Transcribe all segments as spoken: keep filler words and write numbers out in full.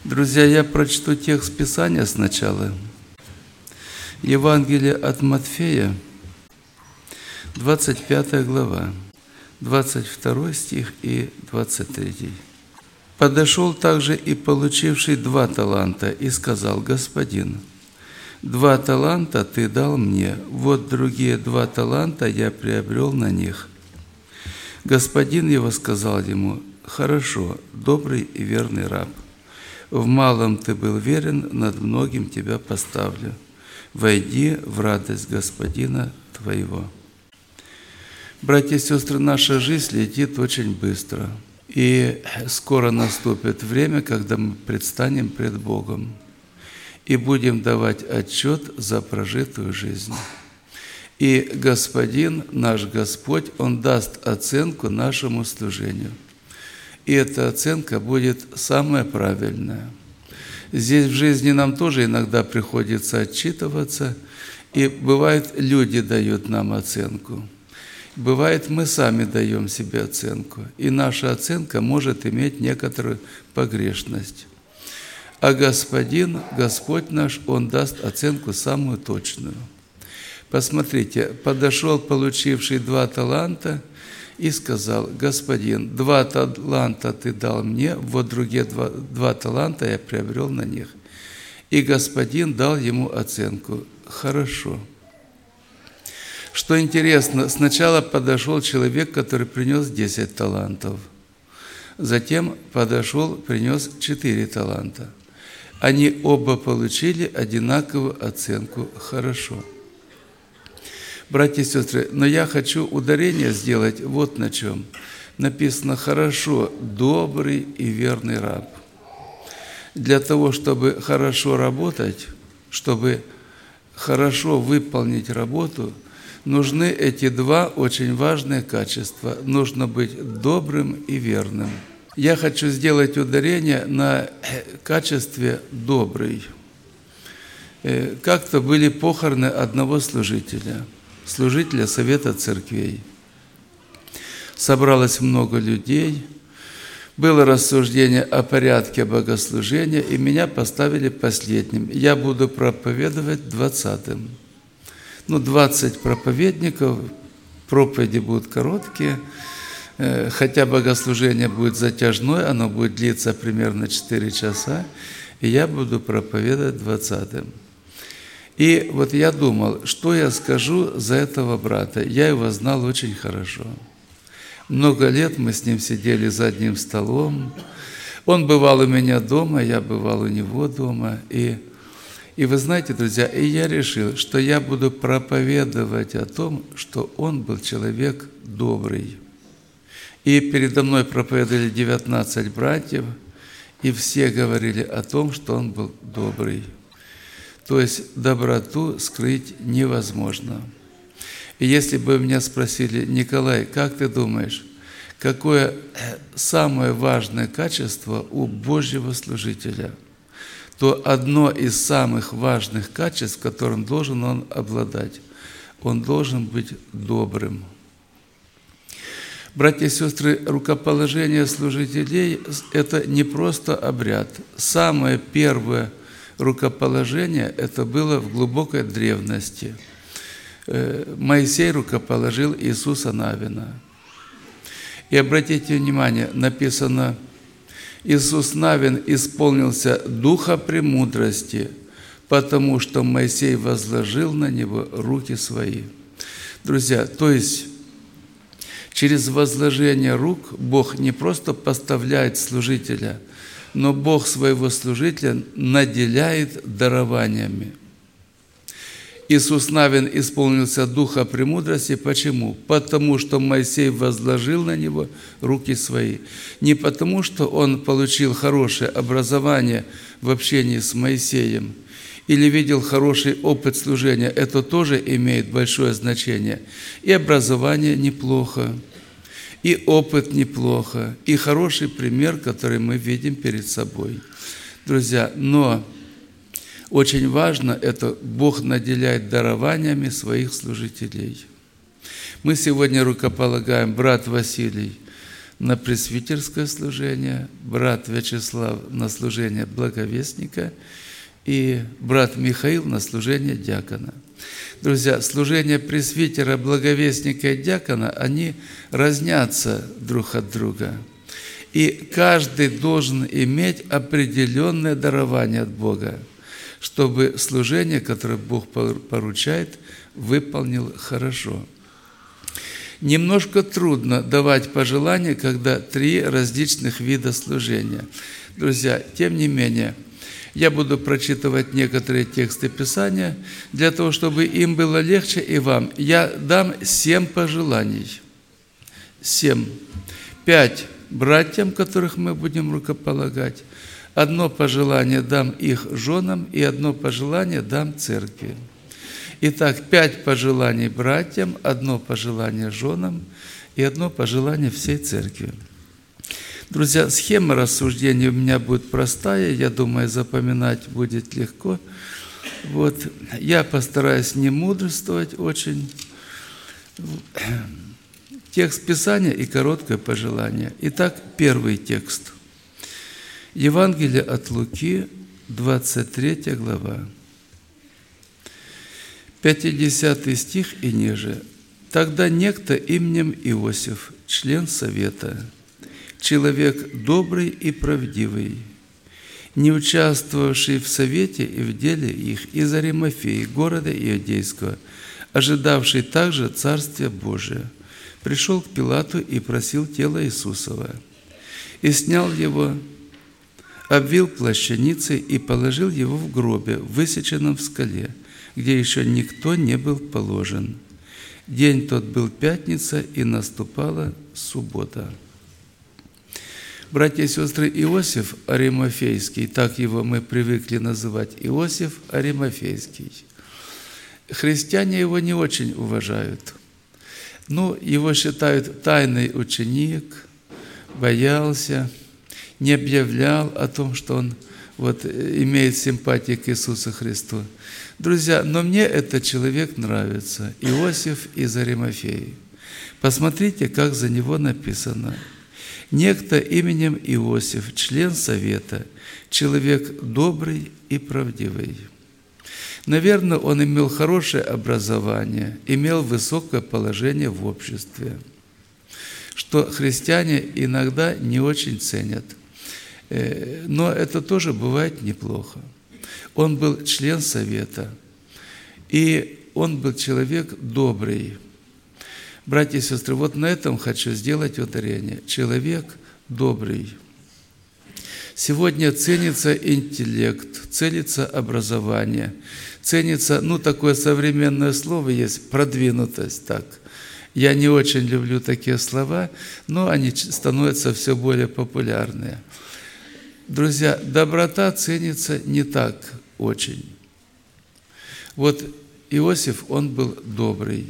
Друзья, я прочту текст Писания сначала. Евангелие от Матфея, двадцать пятая глава, двадцать второй стих и двадцать третий. «Подошел также и получивший два таланта, и сказал: Господин, два таланта ты дал мне, вот другие два таланта я приобрел на них. Господин его сказал ему: Хорошо, добрый и верный раб. В малом ты был верен, над многим тебя поставлю. Войди в радость Господина твоего». Братья и сестры, наша жизнь летит очень быстро. И скоро наступит время, когда мы предстанем пред Богом и будем давать отчет за прожитую жизнь. И Господин, наш Господь, Он даст оценку нашему служению. И эта оценка будет самая правильная. Здесь в жизни нам тоже иногда приходится отчитываться, и бывает, люди дают нам оценку. Бывает, мы сами даем себе оценку, и наша оценка может иметь некоторую погрешность. А Господин, Господь наш, Он даст оценку самую точную. Посмотрите, подошел получивший два таланта и сказал: Господин, два таланта ты дал мне, вот другие два, два таланта я приобрел на них. И Господин дал ему оценку: хорошо. Что интересно, сначала подошел человек, который принес десять талантов. Затем подошел, принес четыре таланта. Они оба получили одинаковую оценку «хорошо». Братья и сестры, но я хочу ударение сделать вот на чем. Написано: «Хорошо, добрый и верный раб». Для того, чтобы хорошо работать, чтобы хорошо выполнить работу, нужны эти два очень важные качества. Нужно быть добрым и верным. Я хочу сделать ударение на качестве «добрый». Как-то были похороны одного служителя, служителя Совета Церквей. Собралось много людей, было рассуждение о порядке богослужения, и меня поставили последним. Я буду проповедовать двадцатым. Ну, двадцать проповедников, проповеди будут короткие, хотя богослужение будет затяжное, оно будет длиться примерно четыре часа, и я буду проповедовать двадцатым. И вот я думал, что я скажу за этого брата. Я его знал очень хорошо. Много лет мы с ним сидели за одним столом. Он бывал у меня дома, я бывал у него дома. И, и вы знаете, друзья, и я решил, что я буду проповедовать о том, что он был человек добрый. И передо мной проповедовали девятнадцать братьев, и все говорили о том, что он был добрый. То есть доброту скрыть невозможно. И если бы меня спросили: Николай, как ты думаешь, какое самое важное качество у Божьего служителя, то одно из самых важных качеств, которым должен он обладать, он должен быть добрым. Братья и сестры, рукоположение служителей – это не просто обряд. Самое первое рукоположение – это было в глубокой древности. Моисей рукоположил Иисуса Навина. И обратите внимание, написано: Иисус Навин исполнился духа премудрости, потому что Моисей возложил на него руки свои. Друзья, то есть через возложение рук Бог не просто поставляет служителя, но Бог своего служителя наделяет дарованиями. Иисус Навин исполнился духа премудрости. Почему? Потому что Моисей возложил на него руки свои. Не потому, что он получил хорошее образование в общении с Моисеем или видел хороший опыт служения. Это тоже имеет большое значение. И образование неплохо, и опыт неплохо, и хороший пример, который мы видим перед собой. Друзья, но очень важно это: Бог наделяет дарованиями своих служителей. Мы сегодня рукополагаем брат Василий. на пресвитерское служение, брат Вячеслав на служение благовестника и брат Михаил на служение диакона. Друзья, служение пресвитера, благовестника и диакона, они разнятся друг от друга. И каждый должен иметь определенное дарование от Бога, чтобы служение, которое Бог поручает, выполнил хорошо. Немножко трудно давать пожелания, когда три различных вида служения. Друзья, тем не менее, я буду прочитывать некоторые тексты Писания, для того, чтобы им было легче и вам. Я дам семь пожеланий. Семь. Пять братьям, которых мы будем рукополагать. Одно пожелание дам их женам, и одно пожелание дам церкви. Итак, пять пожеланий братьям, одно пожелание женам и одно пожелание всей церкви. Друзья, схема рассуждения у меня будет простая, я думаю, запоминать будет легко. Вот. Я постараюсь не мудрствовать очень. Текст Писания и короткое пожелание. Итак, первый текст. Евангелие от Луки, двадцать третья глава. пятидесятый стих и ниже. «Тогда некто именем Иосиф, член совета, человек добрый и правдивый, не участвовавший в совете и в деле их, из Аримафеи, города Иудейского, ожидавший также Царствия Божия, пришел к Пилату и просил тело Иисусова, и снял его, обвил плащаницей и положил его в гробе, высеченном в скале, где еще никто не был положен. День тот был пятница, и наступала суббота». Братья и сестры, Иосиф Аримафейский, так его мы привыкли называть, Иосиф Аримафейский. Христиане его не очень уважают. Ну, его считают тайный ученик, боялся, не объявлял о том, что он вот, имеет симпатии к Иисусу Христу. Друзья, но мне этот человек нравится, Иосиф из Аримафеи. Посмотрите, как за него написано. «Некто именем Иосиф, член совета, человек добрый и правдивый». Наверное, он имел хорошее образование, имел высокое положение в обществе, что христиане иногда не очень ценят. Но это тоже бывает неплохо. Он был член совета, и он был человек добрый. Братья и сестры, вот на этом хочу сделать ударение. Человек добрый. Сегодня ценится интеллект, ценится образование, ценится, ну, такое современное слово есть, продвинутость, так. Я не очень люблю такие слова, но они становятся все более популярные. Друзья, доброта ценится не так очень. Вот Иосиф, он был добрый.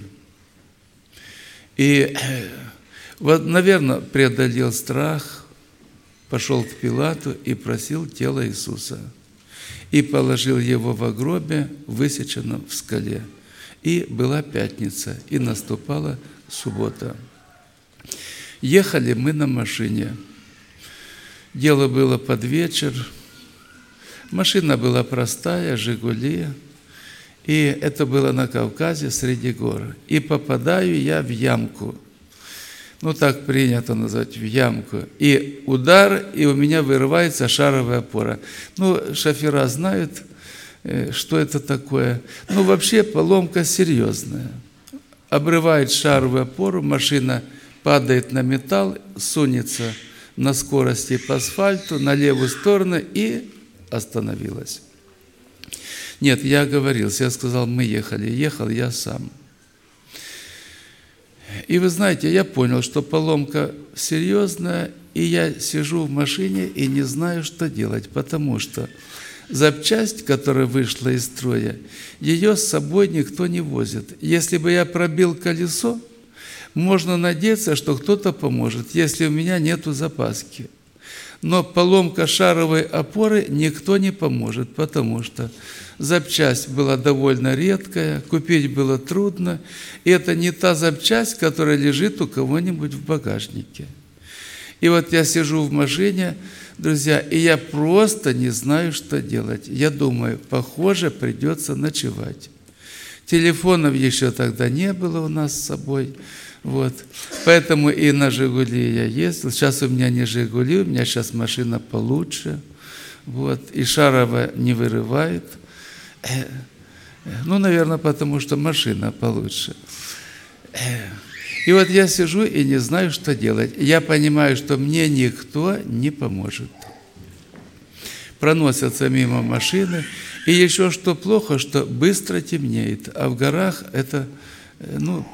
И, вот, наверное, преодолел страх, пошел к Пилату и просил тело Иисуса. И положил его во гробе, высеченном в скале. И была пятница, и наступала суббота. Ехали мы на машине. Дело было под вечер. Машина была простая, «Жигули». И это было на Кавказе, среди гор. И попадаю я в ямку. Ну, так принято назвать, в ямку. И удар, и у меня вырывается шаровая опора. Ну, шофера знают, что это такое. Ну, вообще поломка серьезная. Обрывает шаровую опору, машина падает на металл, сунется на скорости по асфальту, на левую сторону и остановилась. Нет, я оговорился, я сказал, мы ехали. Ехал я сам. И вы знаете, я понял, что поломка серьезная, и я сижу в машине и не знаю, что делать, потому что запчасть, которая вышла из строя, ее с собой никто не возит. Если бы я пробил колесо, можно надеяться, что кто-то поможет, если у меня нету запаски. Но поломка шаровой опоры никто не поможет, потому что запчасть была довольно редкая, купить было трудно, и это не та запчасть, которая лежит у кого-нибудь в багажнике. И вот я сижу в машине, друзья, и я просто не знаю, что делать. Я думаю, похоже, придется ночевать. Телефонов еще тогда не было у нас с собой. Вот. Поэтому и на «Жигули» я ездил. Сейчас у меня не «Жигули», у меня сейчас машина получше. Вот. И Шарова не вырывает. Ну, наверное, потому что машина получше. И вот я сижу и не знаю, что делать. Я понимаю, что мне никто не поможет. Проносятся мимо машины. И еще что плохо, что быстро темнеет. А в горах это, ну,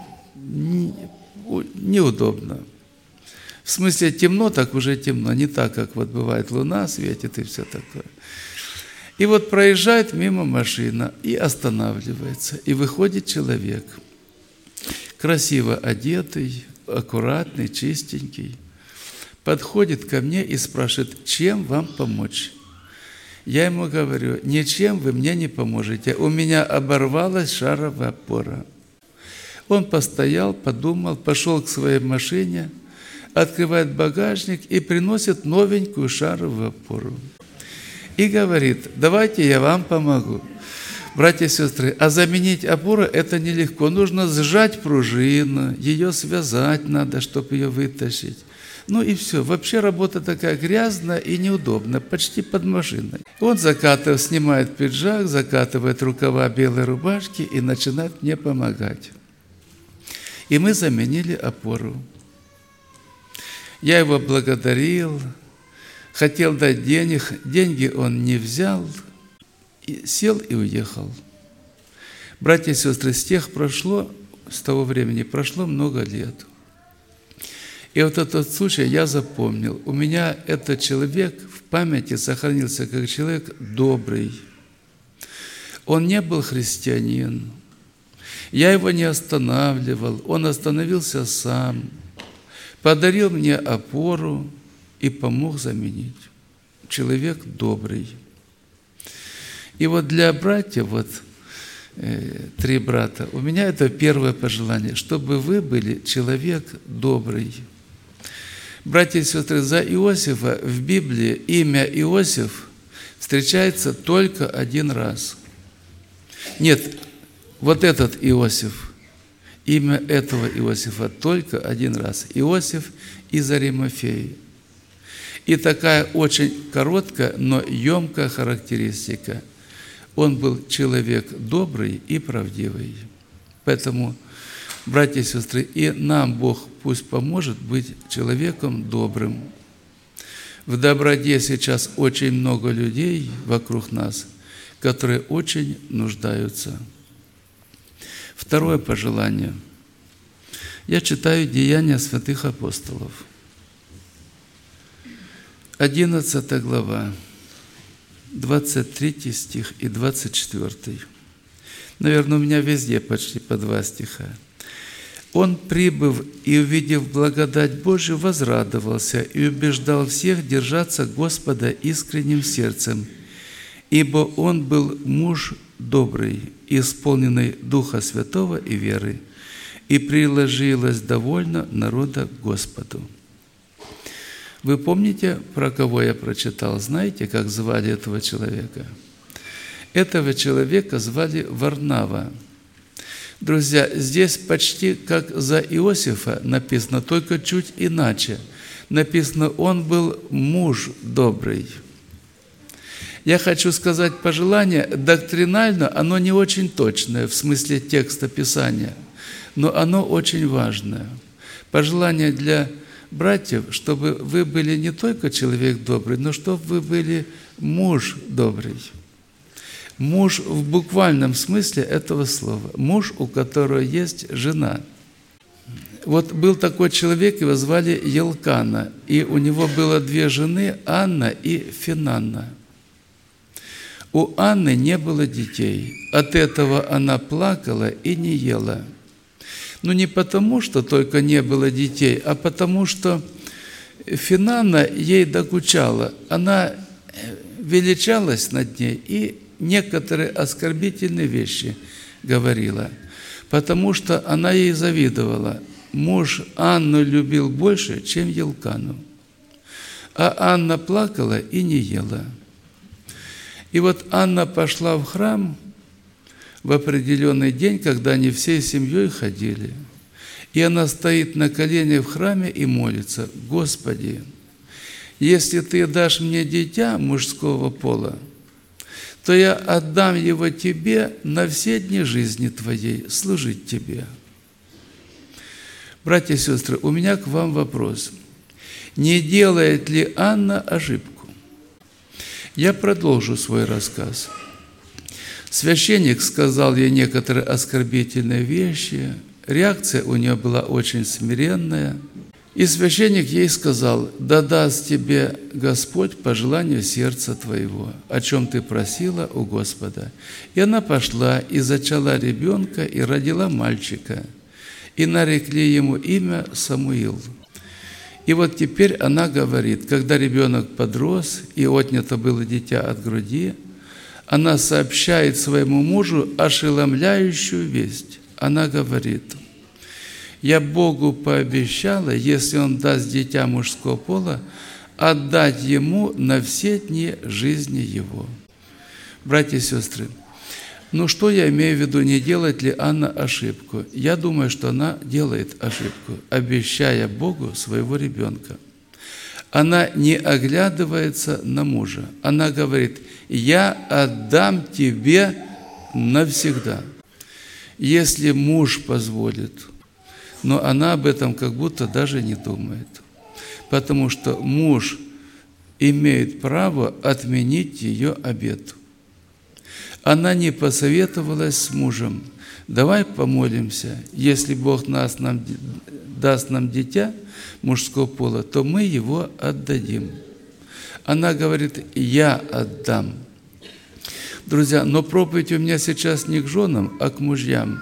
неудобно. В смысле темно, так уже темно. Не так, как вот бывает луна светит и все такое. И вот проезжает мимо машина и останавливается. И выходит человек. Красиво одетый, аккуратный, чистенький. Подходит ко мне и спрашивает, чем вам помочь? Я ему говорю, ничем вы мне не поможете. У меня оборвалась шаровая опора. Он постоял, подумал, пошел к своей машине, открывает багажник и приносит новенькую шаровую опору. И говорит, давайте я вам помогу. Братья и сестры, а заменить опору это нелегко. Нужно сжать пружину, ее связать надо, чтобы ее вытащить. Ну и все. Вообще работа такая грязная и неудобная, почти под машиной. Он закатывает, снимает пиджак, закатывает рукава белой рубашки и начинает мне помогать. И мы заменили опору. Я его благодарил, хотел дать денег, деньги он не взял, и сел и уехал. Братья и сестры, с тех прошло, с того времени прошло много лет. И вот этот случай я запомнил. У меня этот человек в памяти сохранился как человек добрый. Он не был христианин. Я его не останавливал. Он остановился сам. Подарил мне опору и помог заменить. Человек добрый. И вот для братьев, вот э, три брата, у меня это первое пожелание, чтобы вы были человек добрый. Братья и сестры, за Иосифа в Библии имя Иосиф встречается только один раз. Нет, вот этот Иосиф, имя этого Иосифа только один раз. Иосиф из Аримафеи. И такая очень короткая, но емкая характеристика. Он был человек добрый и правдивый. Поэтому, братья и сестры, и нам Бог пусть поможет быть человеком добрым. В доброте сейчас очень много людей вокруг нас, которые очень нуждаются. Второе пожелание. Я читаю Деяния святых апостолов. одиннадцатая глава. двадцать третий стих и двадцать четвёртый. Наверное, у меня везде почти по два стиха. «Он, прибыв и увидев благодать Божию, возрадовался и убеждал всех держаться Господа искренним сердцем, ибо он был муж добрый, исполненный Духа Святого и веры, и приложилось довольно народа к Господу». Вы помните, про кого я прочитал? Знаете, как звали этого человека? Этого человека звали Варнава. Друзья, здесь почти как за Иосифа написано, только чуть иначе. Написано, он был муж добрый. Я хочу сказать пожелание, доктринально оно не очень точное, в смысле текста Писания, но оно очень важное. Пожелание для братьев, чтобы вы были не только человек добрый, но чтобы вы были муж добрый. Муж в буквальном смысле этого слова. Муж, у которого есть жена. Вот был такой человек, его звали Елкана, и у него было две жены, Анна и Финанна. У Анны не было детей. От этого она плакала и не ела. Но не потому, что только не было детей, а потому, что Финанна ей докучала. Она величалась над ней и некоторые оскорбительные вещи говорила, потому что она ей завидовала. Муж Анну любил больше, чем Елкану. а Анна плакала и не ела. И вот Анна пошла в храм в определенный день, когда они всей семьей ходили. И она стоит на коленях в храме и молится: «Господи, если Ты дашь мне дитя мужского пола, то я отдам его Тебе на все дни жизни Твоей, служить Тебе». Братья и сестры, у меня к вам вопрос. Не делает ли Анна ошибку? Я продолжу свой рассказ. Священник сказал ей некоторые оскорбительные вещи. Реакция у нее была очень смиренная. И священник ей сказал: «Да даст тебе Господь по желанию сердца твоего, о чем ты просила у Господа». И она пошла и зачала ребенка, и родила мальчика, и нарекли ему имя Самуил. И вот теперь она говорит, когда ребенок подрос, и отнято было дитя от груди, она сообщает своему мужу ошеломляющую весть. Она говорит: «Я Богу пообещала, если Он даст дитя мужского пола, отдать Ему на все дни жизни Его». Братья и сестры, ну что я имею в виду, не делает ли Анна ошибку? Я думаю, что она делает ошибку, обещая Богу своего ребенка. Она не оглядывается на мужа. Она говорит: «Я отдам тебе навсегда, если муж позволит». Но она об этом как будто даже не думает, потому что муж имеет право отменить ее обет. Она не посоветовалась с мужем: «Давай помолимся, если Бог нас, нам, даст нам дитя мужского пола, то мы его отдадим». Она говорит: «Я отдам». Друзья, но проповедь у меня сейчас не к женам, а к мужьям.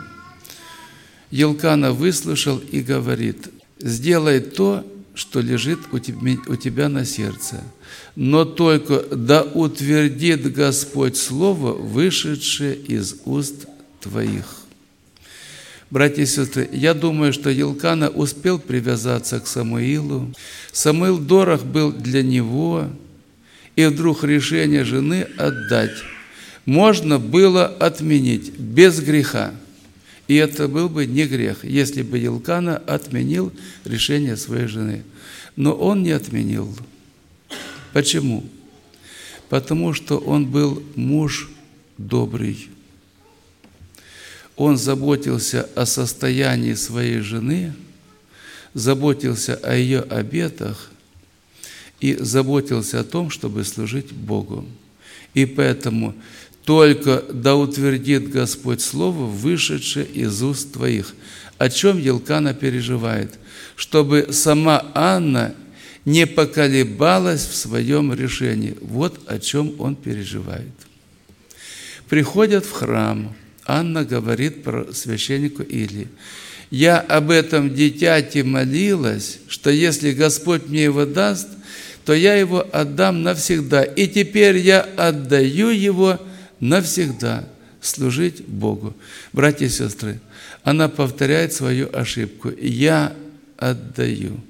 Елкана выслушал и говорит: «Сделай то, что лежит у тебя на сердце, но только да утвердит Господь слово, вышедшее из уст твоих». Братья и сестры, я думаю, что Елкана успел привязаться к Самуилу. Самуил дорог был для него, и вдруг решение жены отдать можно было отменить без греха. И это был бы не грех, если бы Елкана отменил решение своей жены. Но он не отменил. Почему? Потому что он был муж добрый. Он заботился о состоянии своей жены, заботился о ее обетах и заботился о том, чтобы служить Богу. И поэтому только да утвердит Господь слово, вышедшее из уст твоих. О чем Елкана переживает? Чтобы сама Анна не поколебалась в своем решении. Вот о чем он переживает. Приходят в храм. Анна говорит про священнику Илии: «Я об этом дитяти молилась, что если Господь мне его даст, то я его отдам навсегда. И теперь я отдаю его навсегда служить Богу». Братья и сестры, она повторяет свою ошибку. «Я отдаю».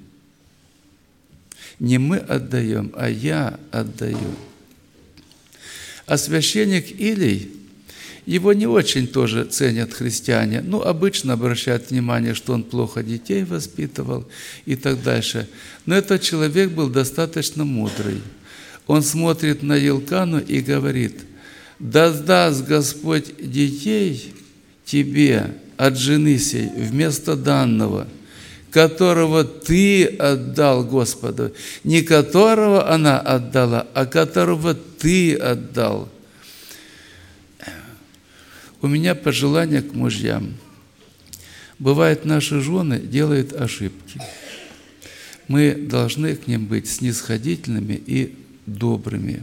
Не мы отдаем, а я отдаю. А священник Илий, его не очень тоже ценят христиане. Ну, обычно обращают внимание, что он плохо детей воспитывал и так дальше. Но этот человек был достаточно мудрый. Он смотрит на Елкану и говорит: «Да даст Господь детей тебе от жены сей вместо данного, которого ты отдал Господу». Не которого она отдала, а которого ты отдал. У меня пожелание к мужьям. Бывает, наши жены делают ошибки. Мы должны к ним быть снисходительными и добрыми.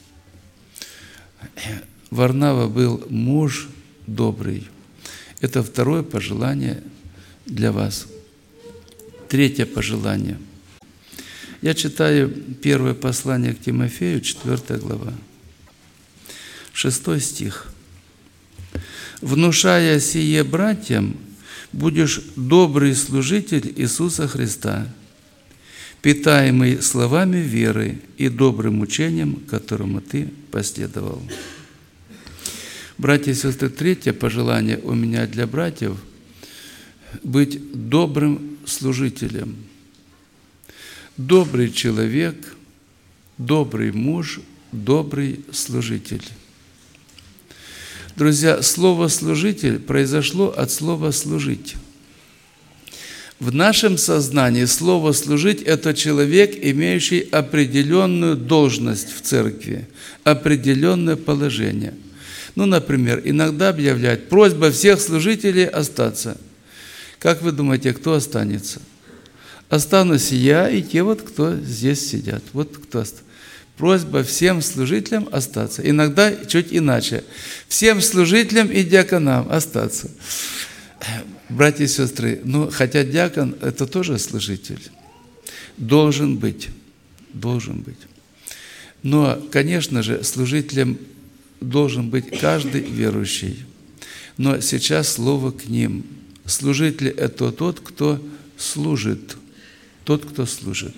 Варнава был муж добрый. Это второе пожелание для вас. Третье пожелание. Я читаю первое послание к Тимофею, четвёртая глава, шестой стих. «Внушая сие братьям, будешь добрый служитель Иисуса Христа, питаемый словами веры и добрым учением, которому ты последовал. Братья и сестры, третье пожелание у меня для братьев – быть добрым служителем. Добрый человек, добрый муж, добрый служитель. Друзья, слово «служитель» произошло от слова «служить». В нашем сознании слово «служить» – это человек, имеющий определенную должность в церкви, определенное положение. Ну, например, иногда объявляют просьба всех служителей остаться. Как вы думаете, кто останется? Останусь я и те, вот, кто здесь сидят. Вот кто останется. Просьба всем служителям остаться. Иногда чуть иначе. Всем служителям и диаконам остаться. Братья и сестры, ну, хотя диакон – это тоже служитель. Должен быть. Должен быть. Но, конечно же, служителем должен быть каждый верующий. Но сейчас слово к ним. Служитель – это тот, кто служит. Тот, кто служит.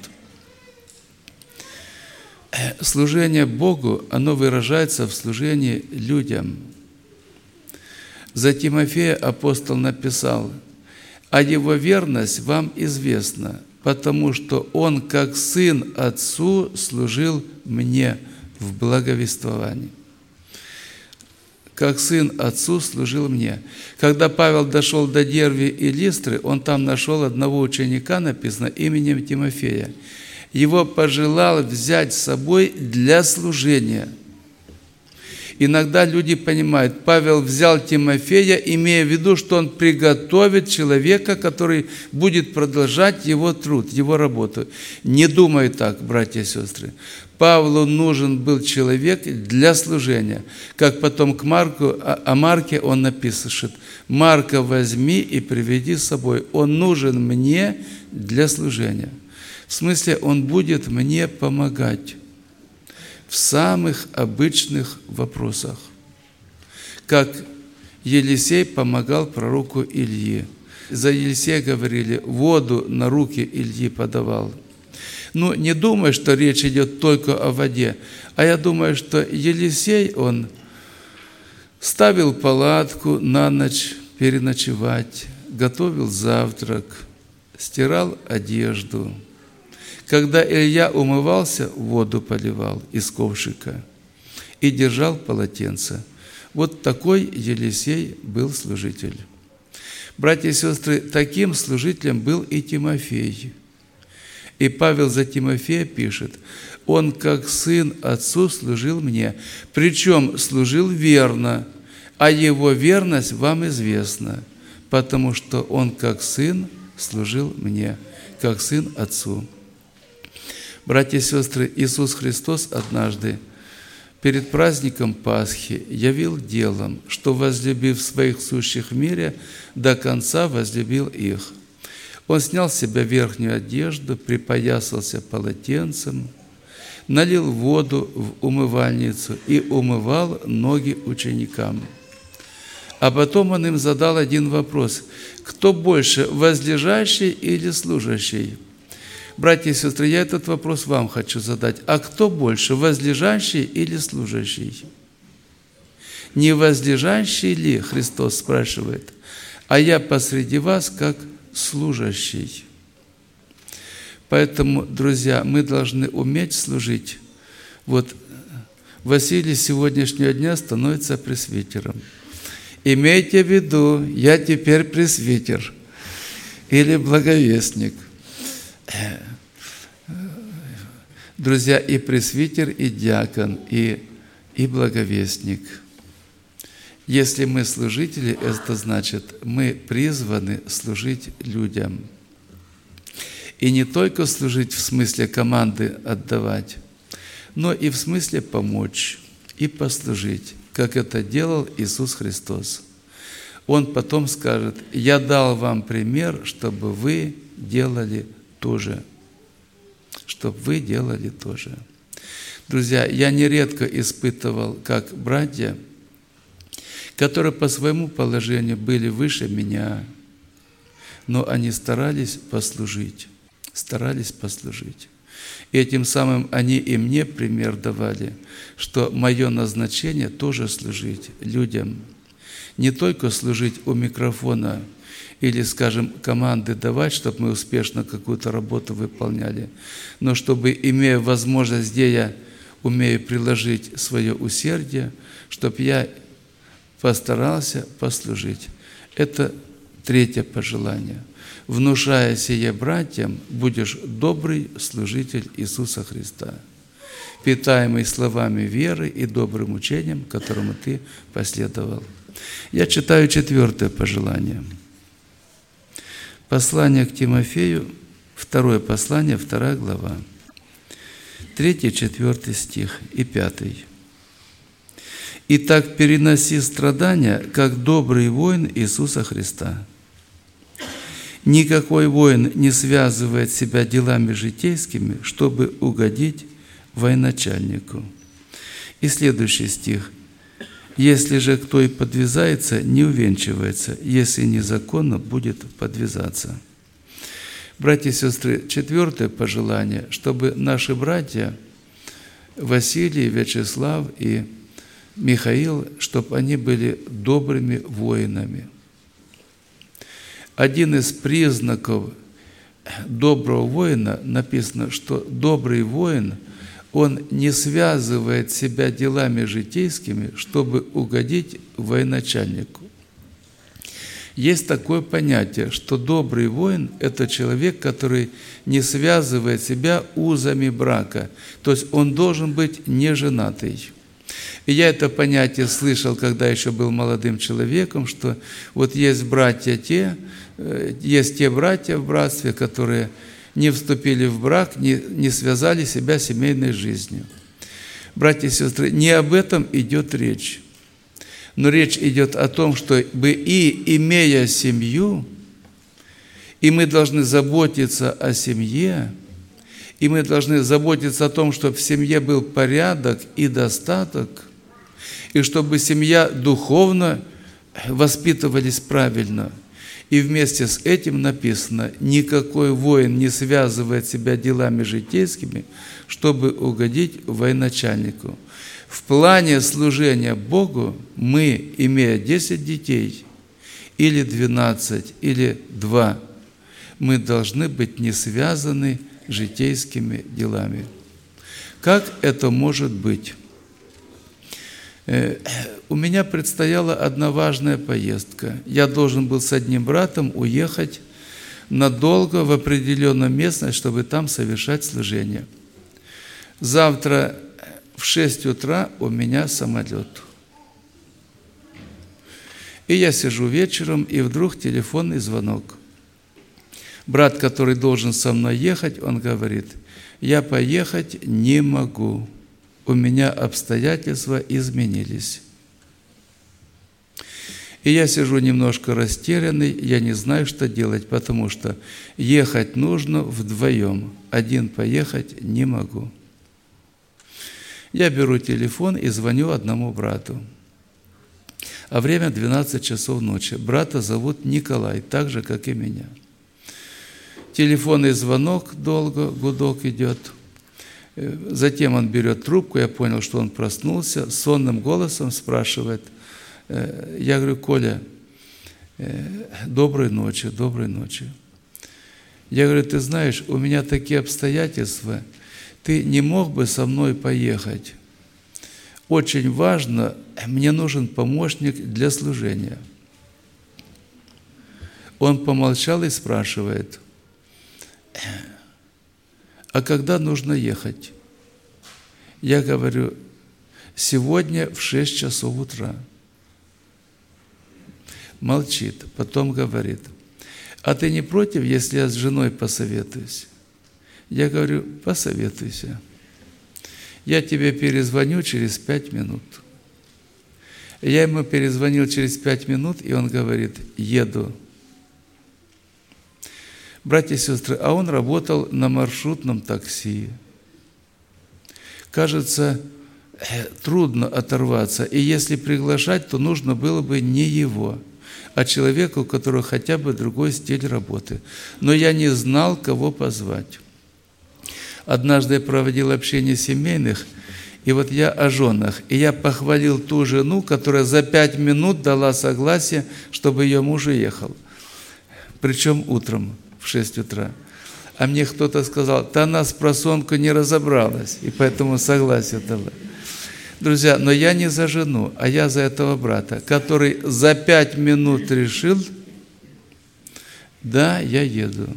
Служение Богу, оно выражается в служении людям. За Тимофея апостол написал: «А его верность вам известна, потому что он, как сын отцу, служил мне в благовествовании». Как сын отцу служил мне. Когда Павел дошел до Дервы и Листры, он там нашел одного ученика, написано, именем Тимофея. Его пожелал взять с собой для служения. Иногда люди понимают, Павел взял Тимофея, имея в виду, что он приготовит человека, который будет продолжать его труд, его работу. Не думай так, братья и сестры. Павлу нужен был человек для служения. Как потом к Марку, о Марке он напишет: «Марка возьми и приведи с собой, он нужен мне для служения». В смысле, он будет мне помогать в самых обычных вопросах. Как Елисей помогал пророку Илье. За Елисея говорили, воду на руки Ильи подавал. Ну, не думай, что речь идет только о воде, а я думаю, что Елисей, он ставил палатку на ночь переночевать, готовил завтрак, стирал одежду. Когда Илья умывался, воду поливал из ковшика и держал полотенце. Вот такой Елисей был служитель. Братья и сестры, таким служителем был и Тимофей. И Павел за Тимофея пишет: «Он, как сын отцу, служил мне, причем служил верно, а его верность вам известна, потому что он, как сын, служил мне, как сын отцу». Братья и сестры, Иисус Христос однажды перед праздником Пасхи явил делом, что, возлюбив своих сущих в мире, до конца возлюбил их. Он снял с себя верхнюю одежду, припоясался полотенцем, налил воду в умывальницу и умывал ноги ученикам. А потом он им задал один вопрос: кто больше, возлежащий или служащий? Братья и сестры, я этот вопрос вам хочу задать. А кто больше, возлежащий или служащий? Не возлежащий ли, Христос спрашивает, а я посреди вас как служащий. Поэтому, друзья, мы должны уметь служить. Вот Василий с сегодняшнего дня становится пресвитером. Имейте в виду, я теперь пресвитер или благовестник. Друзья, и пресвитер, и диакон, и, и благовестник. Если мы служители, это значит, мы призваны служить людям. И не только служить в смысле команды отдавать, но и в смысле помочь и послужить, как это делал Иисус Христос. Он потом скажет: «Я дал вам пример, чтобы вы делали то же». Чтобы вы делали то же. Друзья, я нередко испытывал, как братья, которые по своему положению были выше меня, но они старались послужить. старались послужить. И этим самым они и мне пример давали, что мое назначение тоже служить людям. Не только служить у микрофона или, скажем, команды давать, чтобы мы успешно какую-то работу выполняли, но чтобы, имея возможность, где я умею приложить свое усердие, чтобы я постарался послужить. Это третье пожелание. Внушая сие братьям, будешь добрый служитель Иисуса Христа, питаемый словами веры и добрым учением, которому ты последовал. Я читаю четвертое пожелание. Послание к Тимофею, второе послание, вторая глава, третий, четвертый стих и пятый. «Итак, переноси страдания, как добрый воин Иисуса Христа. Никакой воин не связывает себя делами житейскими, чтобы угодить военачальнику». И следующий стих. «Если же кто и подвязается, не увенчивается, если незаконно будет подвязаться». Братья и сестры, четвертое пожелание, чтобы наши братья Василий, Вячеслав и Михаил, чтобы они были добрыми воинами. Один из признаков доброго воина написано, что добрый воин, он не связывает себя делами житейскими, чтобы угодить военачальнику. Есть такое понятие, что добрый воин – это человек, который не связывает себя узами брака, то есть он должен быть неженатый. И я это понятие слышал, когда еще был молодым человеком, что вот есть братья те, есть те братья в братстве, которые не вступили в брак, не, не связали себя семейной жизнью. Братья и сестры, не об этом идет речь. Но речь идет о том, чтобы и имея семью, и мы должны заботиться о семье, и мы должны заботиться о том, чтобы в семье был порядок и достаток, и чтобы семья духовно воспитывались правильно. И вместе с этим написано, никакой воин не связывает себя делами житейскими, чтобы угодить военачальнику. В плане служения Богу мы, имея десять детей, или двенадцать, или два, мы должны быть не связаны житейскими делами. Как это может быть? У меня предстояла одна важная поездка. Я должен был с одним братом уехать надолго в определенную местность, чтобы там совершать служение. Завтра в шесть утра у меня самолет. И я сижу вечером, и вдруг телефонный звонок. Брат, который должен со мной ехать, он говорит, я поехать не могу. У меня обстоятельства изменились. И я сижу немножко растерянный, я не знаю, что делать, потому что ехать нужно вдвоем, один поехать не могу. Я беру телефон и звоню одному брату. А время двенадцать часов ночи. Брата зовут Николай, так же, как и меня. Телефонный звонок долго, гудок идет. Затем он берет трубку, я понял, что он проснулся, сонным голосом спрашивает. Я говорю, Коля, доброй ночи, доброй ночи. Я говорю, ты знаешь, у меня такие обстоятельства, ты не мог бы со мной поехать? Очень важно, мне нужен помощник для служения. Он помолчал и спрашивает, а когда нужно ехать? Я говорю, сегодня в шесть часов утра. Молчит, потом говорит, а ты не против, если я с женой посоветуюсь? Я говорю, посоветуйся. Я тебе перезвоню через пять минут. Я ему перезвонил через пять минут, и он говорит, еду. Братья и сестры, а он работал на маршрутном такси. Кажется, трудно оторваться. И если приглашать, то нужно было бы не его. а человека, у которого хотя бы другой стиль работы. Но я не знал, кого позвать. Однажды я проводил общение семейных, и вот я о женах, и я похвалил ту жену, которая за пять минут дала согласие, чтобы ее муж уехал. Причем утром в шесть утра. А мне кто-то сказал: да она с просонку не разобралась, и поэтому согласие дала. Друзья, но я не за жену, а я за этого брата, который за пять минут решил: да, я еду.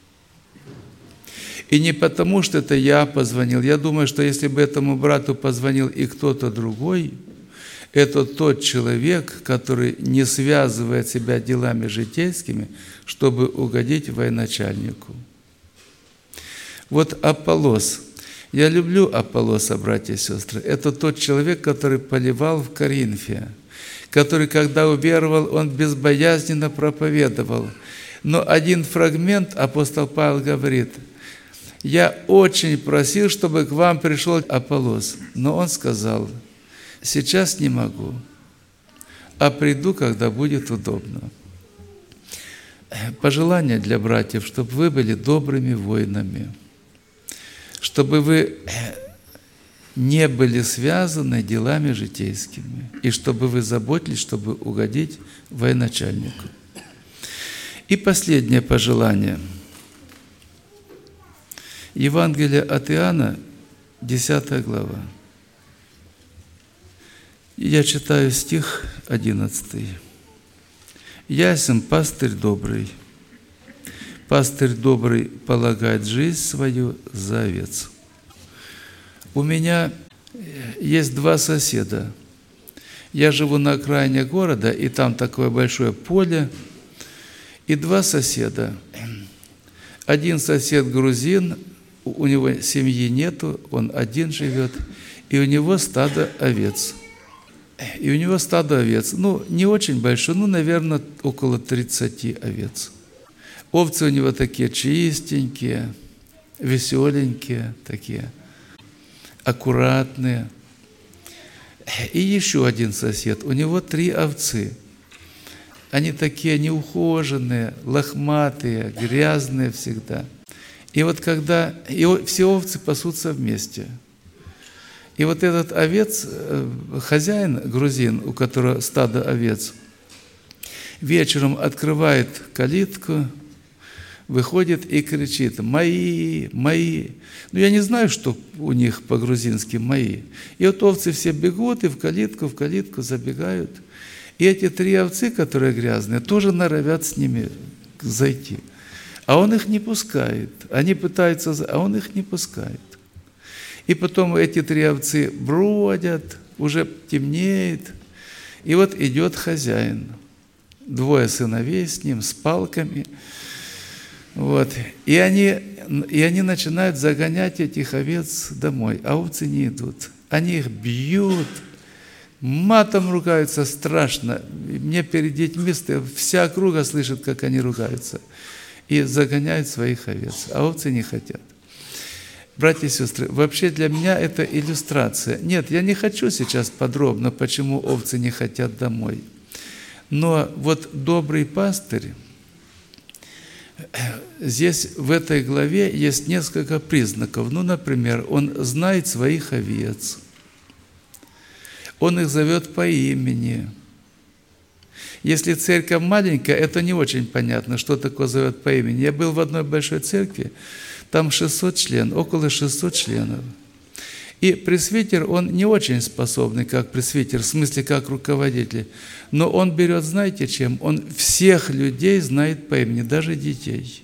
И не потому, что это я позвонил. Я думаю, что если бы этому брату позвонил и кто-то другой, это тот человек, который не связывает себя делами житейскими, чтобы угодить военачальнику. Вот Аполлос. Я люблю Аполлоса, братья и сестры. Это тот человек, который поливал в Коринфе, который, когда уверовал, он безбоязненно проповедовал. Но один фрагмент апостол Павел говорит: «Я очень просил, чтобы к вам пришел Аполлос, но он сказал: сейчас не могу, а приду, когда будет удобно». Пожелание для братьев, чтобы вы были добрыми воинами, чтобы вы не были связаны делами житейскими, и чтобы вы заботились, чтобы угодить военачальнику. И последнее пожелание. Евангелие от Иоанна, десятая глава. Я читаю стих одиннадцатый. «Ясен пастырь добрый. Пастырь добрый полагает жизнь свою за овец». У меня есть два соседа. Я живу на окраине города, и там такое большое поле, и два соседа. Один сосед грузин, у него семьи нету, он один живет, и у него стадо овец. И у него стадо овец, ну, не очень большое, ну, наверное, около тридцати овец. Овцы у него такие чистенькие, веселенькие такие, аккуратные. И еще один сосед, у него три овцы. Они такие неухоженные, лохматые, грязные всегда. И вот когда и все овцы пасутся вместе. И вот этот овец, хозяин грузин, у которого стадо овец, вечером открывает калитку, выходит и кричит: «Мои, мои». Ну, я не знаю, что у них по-грузински «мои». И вот овцы все бегут и в калитку, в калитку забегают. И эти три овцы, которые грязные, тоже норовят с ними зайти. А он их не пускает. Они пытаются, а он их не пускает. И потом эти три овцы бродят, уже темнеет. И вот идет хозяин. Двое сыновей с ним, с палками. Вот. И они, и они начинают загонять этих овец домой, а овцы не идут. Они их бьют, матом ругаются страшно. Мне перед детьми вся округа слышит, как они ругаются. И загоняют своих овец, а овцы не хотят. Братья и сестры, вообще для меня это иллюстрация. Нет, я не хочу сейчас подробно, почему овцы не хотят домой. Но вот добрый пастырь, здесь в этой главе есть несколько признаков. Ну, например, он знает своих овец. Он их зовет по имени. Если церковь маленькая, это не очень понятно, что такое зовет по имени. Я был в одной большой церкви, там шестьсот членов, около шестисот членов. И пресвитер, он не очень способный, как пресвитер, в смысле, как руководитель. Но он берет, знаете чем? Он всех людей знает по имени, даже детей.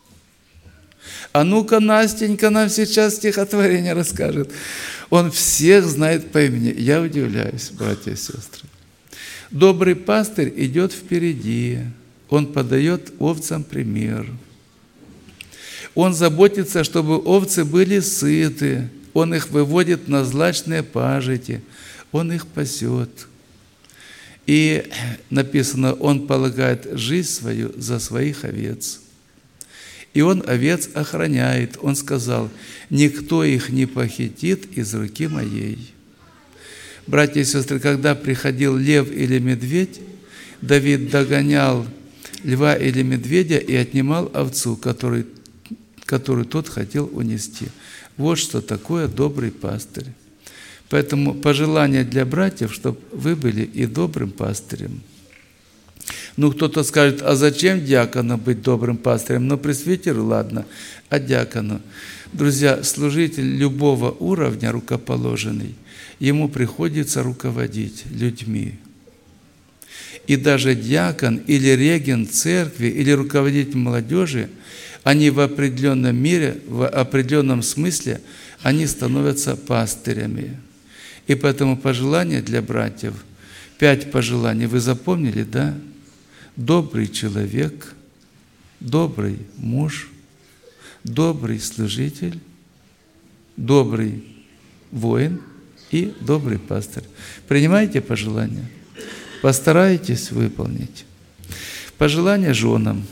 А ну-ка, Настенька нам сейчас стихотворение расскажет. Он всех знает по имени. Я удивляюсь, братья и сестры. Добрый пастырь идет впереди. Он подает овцам пример. Он заботится, чтобы овцы были сыты. Он их выводит на злачные пажити. Он их пасет. И написано, он полагает жизнь свою за своих овец. И он овец охраняет. Он сказал: никто их не похитит из руки моей. Братья и сестры, когда приходил лев или медведь, Давид догонял льва или медведя и отнимал овцу, который, которую тот хотел унести. Вот что такое добрый пастырь. Поэтому пожелание для братьев, чтобы вы были и добрым пастырем. Ну, кто-то скажет, а зачем диакону быть добрым пастырем? Ну, пресвитеру, ладно, а диакону? Друзья, служитель любого уровня, рукоположенный, ему приходится руководить людьми. И даже диакон или регент церкви, или руководитель молодежи, они в определенном мире, в определенном смысле, они становятся пастырями. И поэтому пожелания для братьев, пять пожеланий, вы запомнили, да? Добрый человек, добрый муж, добрый служитель, добрый воин и добрый пастырь. Принимаете пожелания? Постарайтесь выполнить. Пожелания женам.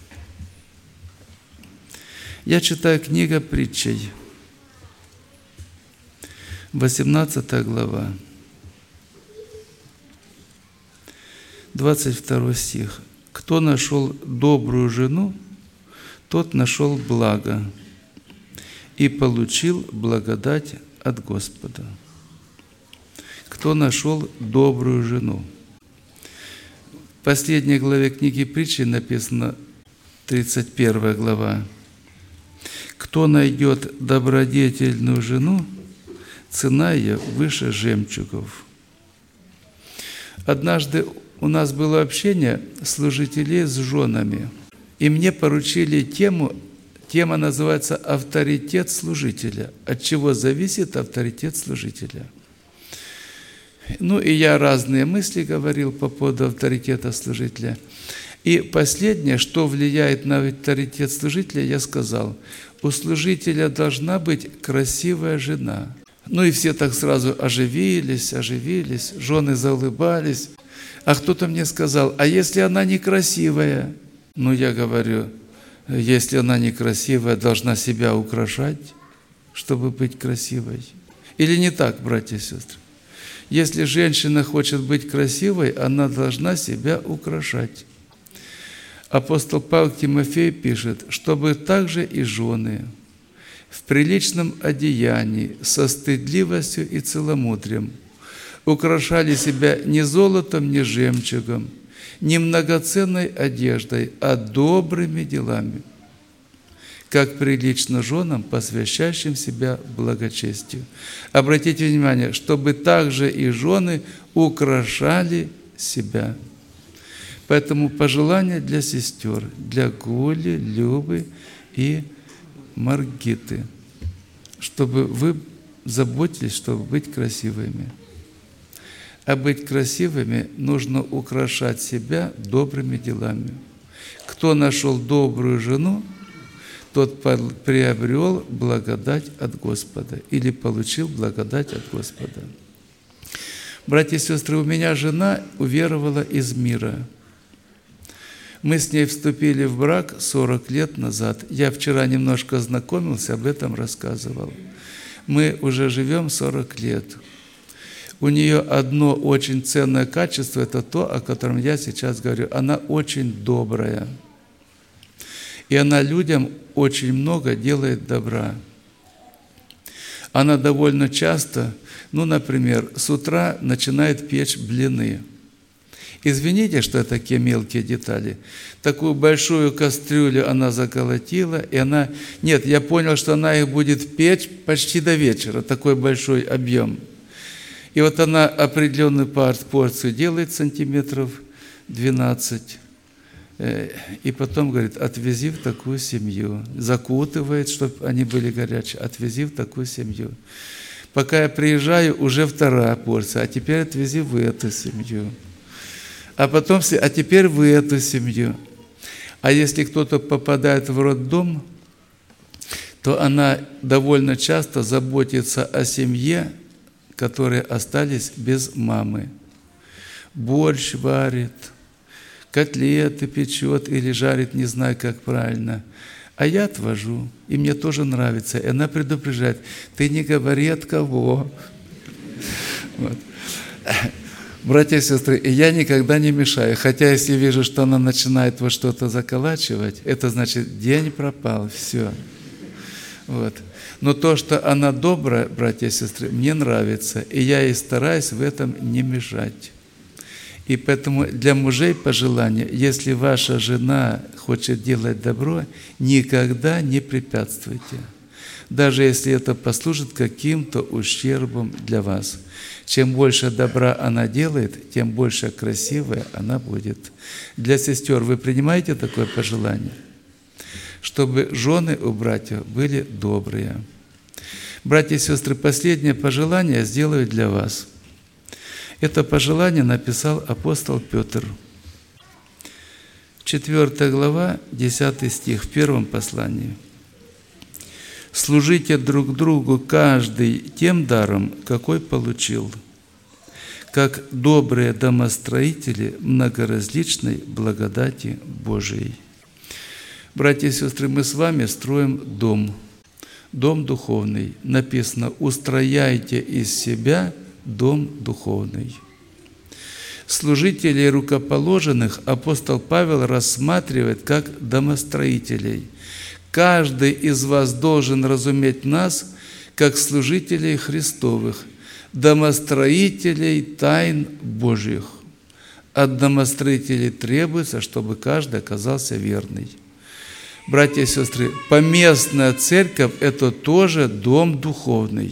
Я читаю книга Притчей, восемнадцатая глава, двадцать второй стих. «Кто нашел добрую жену, тот нашел благо и получил благодать от Господа». Кто нашел добрую жену? В последней главе книги Притчи написано, тридцать первая глава. «Кто найдет добродетельную жену, цена ее выше жемчугов». Однажды у нас было общение служителей с женами, и мне поручили тему, тема называется «Авторитет служителя». От чего зависит авторитет служителя? Ну, и я разные мысли говорил по поводу авторитета служителя. И последнее, что влияет на авторитет служителя, я сказал, у служителя должна быть красивая жена. Ну и все так сразу оживились, оживились, жены заулыбались. А кто-то мне сказал, а если она некрасивая? Ну, я говорю, если она некрасивая, должна себя украшать, чтобы быть красивой. Или не так, братья и сестры? Если женщина хочет быть красивой, она должна себя украшать. Апостол Павел к Тимофею пишет, чтобы также и жены в приличном одеянии, со стыдливостью и целомудрием украшали себя не золотом, не жемчугом, не многоценной одеждой, а добрыми делами, как прилично женам, посвящающим себя благочестию. Обратите внимание, чтобы также и жены украшали себя. Поэтому пожелания для сестер, для Гули, Любы и Маргиты, чтобы вы заботились, чтобы быть красивыми. А быть красивыми нужно украшать себя добрыми делами. Кто нашел добрую жену, тот приобрел благодать от Господа или получил благодать от Господа. Братья и сестры, у меня жена уверовала из мира. Мы с ней вступили в брак сорок лет назад. Я вчера немножко знакомился, об этом рассказывал. Мы уже живем сорок лет. У нее одно очень ценное качество – это то, о котором я сейчас говорю. Она очень добрая. И она людям очень много делает добра. Она довольно часто, ну, например, с утра начинает печь блины. Извините, что это такие мелкие детали. Такую большую кастрюлю она заколотила, и она... Нет, я понял, что она их будет печь почти до вечера, такой большой объем. И вот она определенную порцию делает, сантиметров двенадцать, и потом говорит, отвези в такую семью. Закутывает, чтобы они были горячие, отвези в такую семью. Пока я приезжаю, уже вторая порция, а теперь отвези в эту семью. А потом, а теперь в эту семью. А если кто-то попадает в роддом, то она довольно часто заботится о семье, которые остались без мамы. Борщ варит, котлеты печет или жарит, не знаю, как правильно. А я отвожу, и мне тоже нравится. И она предупреждает, ты не говори от кого. Вот. Братья и сестры, и я никогда не мешаю. Хотя, если вижу, что она начинает вот что-то заколачивать, это значит, день пропал, все. Вот. Но то, что она добрая, братья и сестры, мне нравится, и я ей стараюсь в этом не мешать. И поэтому для мужей пожелание, если ваша жена хочет делать добро, никогда не препятствуйте, даже если это послужит каким-то ущербом для вас. Чем больше добра она делает, тем больше красивая она будет. Для сестер вы принимаете такое пожелание? Чтобы жены у братьев были добрые. Братья и сестры, последнее пожелание сделаю для вас. Это пожелание написал апостол Петр. четвёртая глава, десятый стих в первом послании. «Служите друг другу каждый тем даром, какой получил, как добрые домостроители многоразличной благодати Божией». Братья и сестры, мы с вами строим дом, дом духовный. Написано: «Устрояйте из себя дом духовный». Служителей рукоположенных апостол Павел рассматривает как домостроителей. Каждый из вас должен разуметь нас как служителей Христовых, домостроителей тайн Божьих. От домостроителей требуется, чтобы каждый оказался верный. Братья и сестры, поместная церковь – это тоже дом духовный,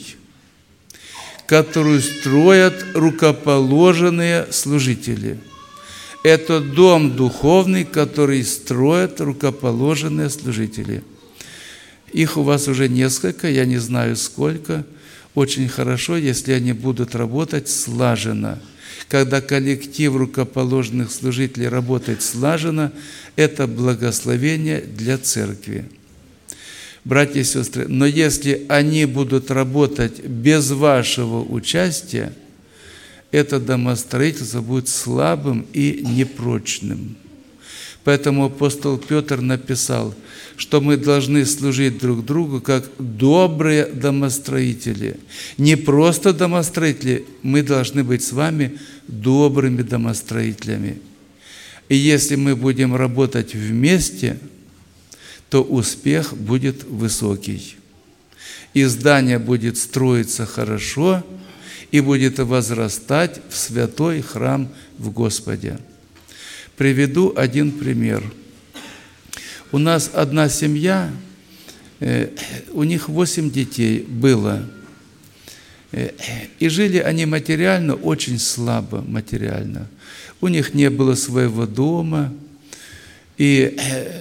который строят рукоположенные служители. Это дом духовный, который строят рукоположенные служители. Их у вас уже несколько, я не знаю сколько. Очень хорошо, если они будут работать слаженно. Когда коллектив рукоположенных служителей работает слаженно, это благословение для церкви. Братья и сестры, но если они будут работать без вашего участия, это домостроительство будет слабым и непрочным. Поэтому апостол Петр написал, что мы должны служить друг другу как добрые домостроители. Не просто домостроители, мы должны быть с вами добрыми домостроителями. И если мы будем работать вместе, то успех будет высокий. И здание будет строиться хорошо, и будет возрастать в святой храм в Господе. Приведу один пример. У нас одна семья, у них восемь детей было. И жили они материально очень слабо, материально. У них не было своего дома, и,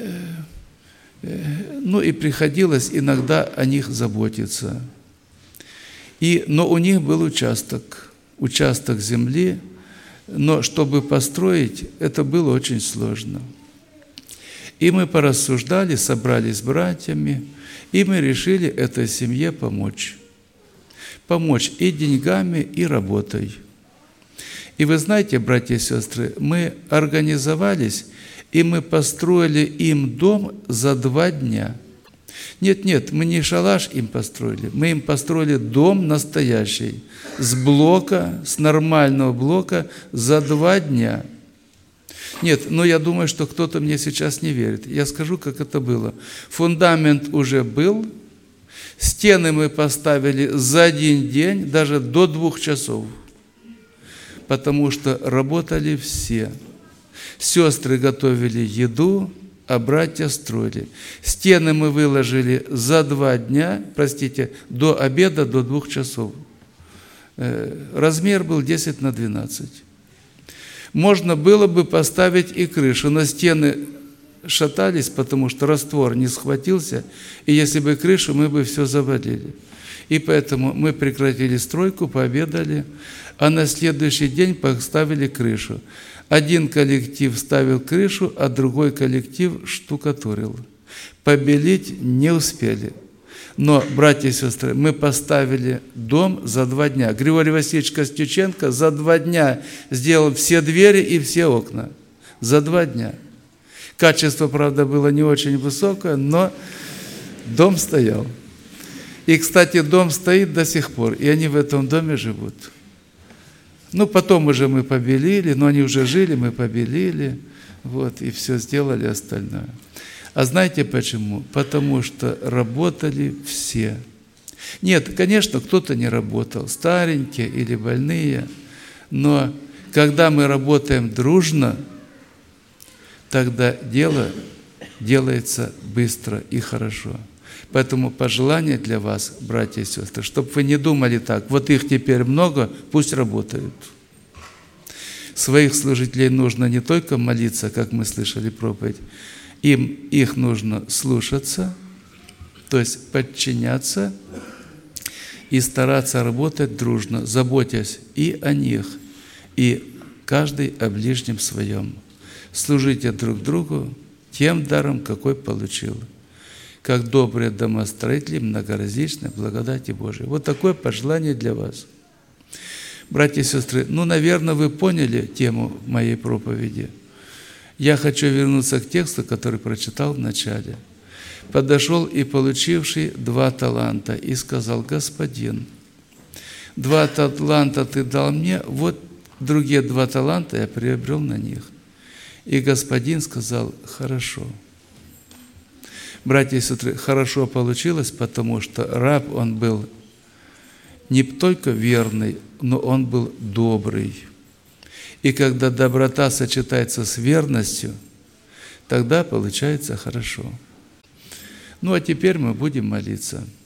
ну, и приходилось иногда о них заботиться. И, но у них был участок, участок земли, но чтобы построить, это было очень сложно. И мы порассуждали, собрались с братьями, и мы решили этой семье помочь. Помочь и деньгами, и работой. И вы знаете, братья и сестры, мы организовались, и мы построили им дом за два дня. Нет, нет, мы не шалаш им построили, мы им построили дом настоящий, с блока, с нормального блока за два дня. Нет, но я думаю, что кто-то мне сейчас не верит. Я скажу, как это было. Фундамент уже был, стены мы поставили за один день, даже до двух часов, потому что работали все. Сестры готовили еду, а братья строили. Стены мы выложили за два дня, простите, до обеда, до двух часов. Размер был десять на двенадцать. Можно было бы поставить и крышу, но стены шатались, потому что раствор не схватился, и если бы крышу, мы бы все завалили. И поэтому мы прекратили стройку, пообедали, а на следующий день поставили крышу. Один коллектив ставил крышу, а другой коллектив штукатурил. Побелить не успели. Но, братья и сестры, мы поставили дом за два дня. Григорий Васильевич Костюченко за два дня сделал все двери и все окна. За два дня. Качество, правда, было не очень высокое, но дом стоял. И, кстати, дом стоит до сих пор, и они в этом доме живут. Ну, потом уже мы побелили, но они уже жили, мы побелили, вот, и все сделали остальное. А знаете почему? Потому что работали все. Нет, конечно, кто-то не работал, старенькие или больные, но когда мы работаем дружно, тогда дело делается быстро и хорошо. Поэтому пожелание для вас, братья и сестры, чтобы вы не думали так, вот их теперь много, пусть работают. Своих служителей нужно не только молиться, как мы слышали проповедь, им их нужно слушаться, то есть подчиняться и стараться работать дружно, заботясь и о них, и каждый о ближнем своем. Служите друг другу тем даром, какой получил, как добрые домостроители многоразличной благодати Божией. Вот такое пожелание для вас. Братья и сестры, ну, наверное, вы поняли тему моей проповеди. Я хочу вернуться к тексту, который прочитал в начале. «Подошел и получивший два таланта, и сказал: Господин, два таланта ты дал мне, вот другие два таланта я приобрел на них». И господин сказал: хорошо. Братья и сестры, хорошо получилось, потому что раб, он был не только верный, но он был добрый. И когда доброта сочетается с верностью, тогда получается хорошо. Ну а теперь мы будем молиться.